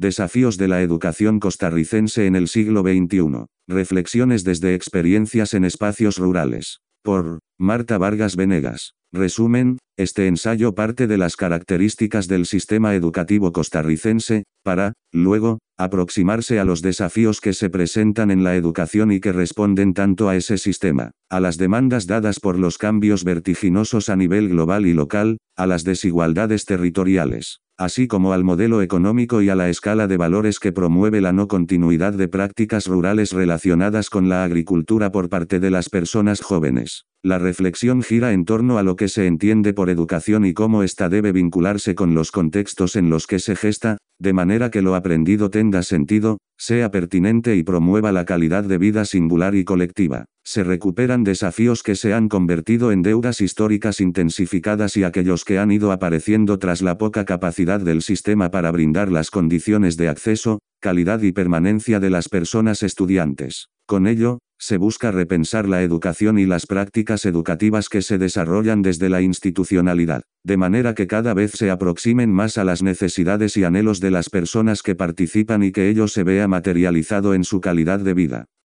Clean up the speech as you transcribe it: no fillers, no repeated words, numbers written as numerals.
Desafíos de la educación costarricense en el siglo XXI. Reflexiones desde experiencias en espacios rurales. Por Marta Vargas Venegas. Resumen, este ensayo parte de las características del sistema educativo costarricense, para, luego, aproximarse a los desafíos que se presentan en la educación y que responden tanto a ese sistema, a las demandas dadas por los cambios vertiginosos a nivel global y local, a las desigualdades territoriales, así como al modelo económico y a la escala de valores que promueve la no continuidad de prácticas rurales relacionadas con la agricultura por parte de las personas jóvenes. La reflexión gira en torno a lo que se entiende por educación y cómo ésta debe vincularse con los contextos en los que se gesta, de manera que lo aprendido tenga sentido, sea pertinente y promueva la calidad de vida singular y colectiva. Se recuperan desafíos que se han convertido en deudas históricas intensificadas y aquellos que han ido apareciendo tras la poca capacidad del sistema para brindar las condiciones de acceso, calidad y permanencia de las personas estudiantes. Con ello, se busca repensar la educación y las prácticas educativas que se desarrollan desde la institucionalidad, de manera que cada vez se aproximen más a las necesidades y anhelos de las personas que participan y que ello se vea materializado en su calidad de vida.